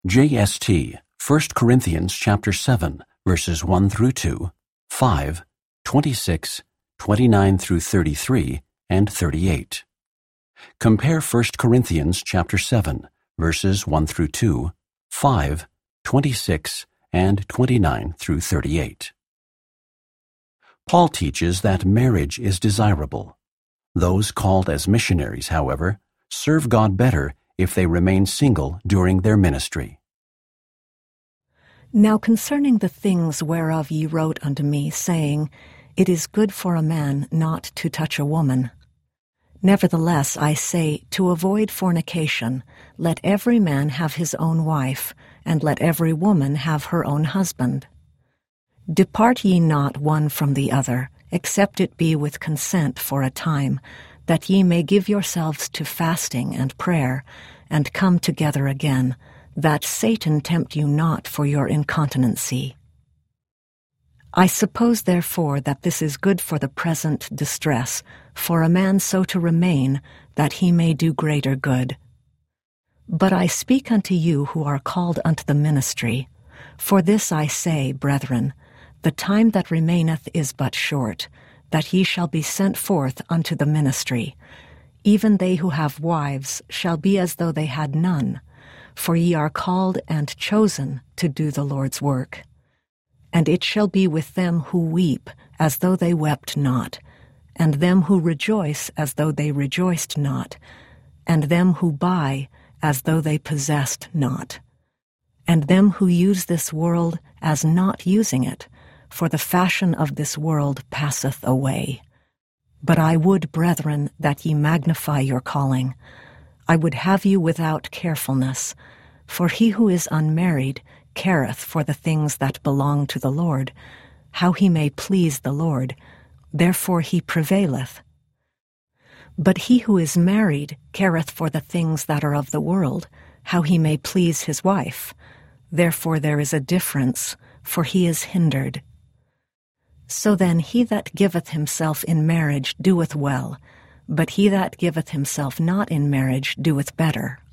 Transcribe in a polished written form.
JST, 1 Corinthians chapter 7, verses 1 through 2, 5, 26, 29 through 33, and 38. Compare 1 Corinthians chapter 7, verses 1 through 2, 5, 26, and 29 through 38. Paul teaches that marriage is desirable. Those called as missionaries, however, serve God better if they remain single during their ministry. Now concerning the things whereof ye wrote unto me, saying, It is good for a man not to touch a woman. Nevertheless, I say, to avoid fornication, let every man have his own wife, and let every woman have her own husband. Depart ye not one from the other, except it be with consent for a time, that ye may give yourselves to fasting and prayer, and come together again, that Satan tempt you not for your incontinency. I suppose, therefore, that this is good for the present distress, for a man so to remain, that he may do greater good. But I speak unto you who are called unto the ministry. For this I say, brethren, the time that remaineth is but short, that ye shall be sent forth unto the ministry. Even they who have wives shall be as though they had none, for ye are called and chosen to do the Lord's work. And it shall be with them who weep, as though they wept not, and them who rejoice, as though they rejoiced not, and them who buy, as though they possessed not, and them who use this world as not using it, for the fashion of this world passeth away. But I would, brethren, that ye magnify your calling. I would have you without carefulness, for he who is unmarried careth for the things that belong to the Lord, how he may please the Lord, therefore he prevaileth. But he who is married careth for the things that are of the world, how he may please his wife, therefore there is a difference, for he is hindered. So then he that giveth himself in marriage doeth well, but he that giveth himself not in marriage doeth better.